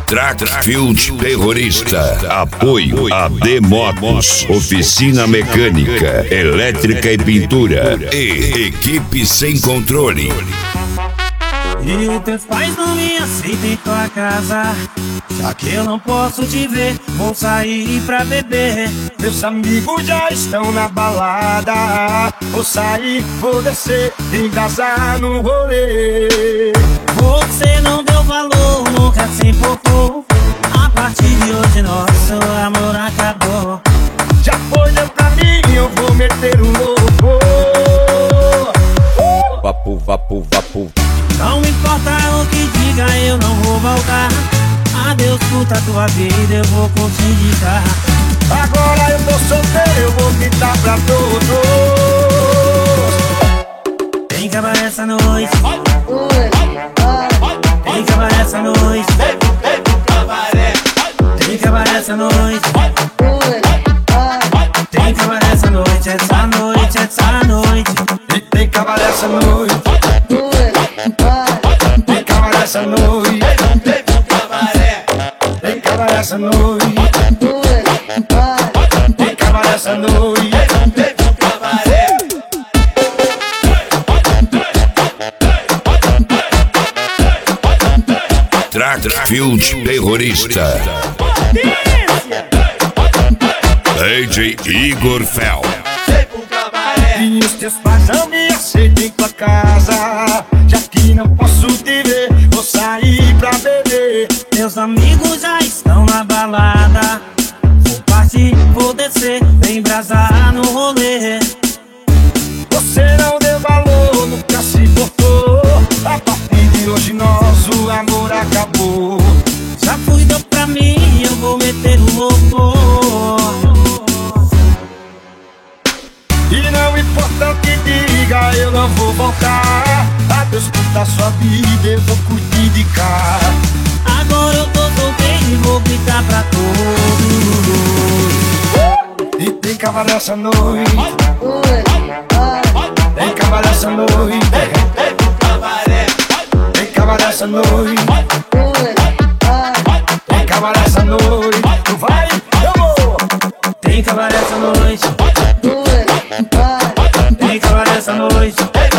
Trackfield Terrorista. Apoio a D-Motos, oficina mecânica, elétrica e pintura. E equipe sem controle. E teus pais não me aceitam em tua casa, já que eu não posso te ver, vou sair pra beber. Meus amigos já estão na balada, vou sair, vou descer, embrasar no rolê. Você não deu valor, nunca se importou. A partir de hoje nosso amor acabou. Já foi meu caminho, eu vou meter o louco. Vapo, vapo, vapo. Não importa o que diga, eu não vou voltar. Adeus, puta, tua vida, eu vou curtir de carro. Agora eu tô solteiro, eu vou gritar pra todos. Tem que acabar essa noite. Tem que acabar essa noite. Tem que acabar essa noite. Tem que acabar essa noite, essa noite, essa noite. E tem que acabar essa noite. Tem que acabar essa noite. Tem que acabar essa noite. Tem que acabar essa noite. Trackfield Terrorista. DJ Igor Fel. E os teus pais não me aceitam em tua casa, já que não posso te ver, vou sair pra beber. Meus amigos já estão na balada, vou partir, vou descer, vem embrasar no rolê. Você não deu valor, nunca se importou. A partir de hoje nosso amor acabou. Já fui, deu pra mim, eu vou meter o louco. E não importa o que diga, eu não vou voltar. Adeus, curta sua vida, eu vou curtir de cá. Agora eu tô solteiro e vou gritar pra todos. E tem que acabar essa noite. Tem que acabar essa noite. Tem que acabar essa noite. Tem que acabar essa noite. Tu vai, eu vou. Tem que acabar essa noite. Tem que acabar essa noite.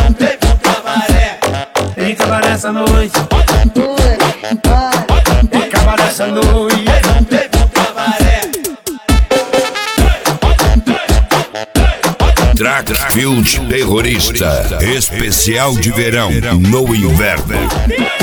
Tem que acabar essa noite. Tem que acabar essa noite. Trackfield Terrorista. Especial de verão no inverno.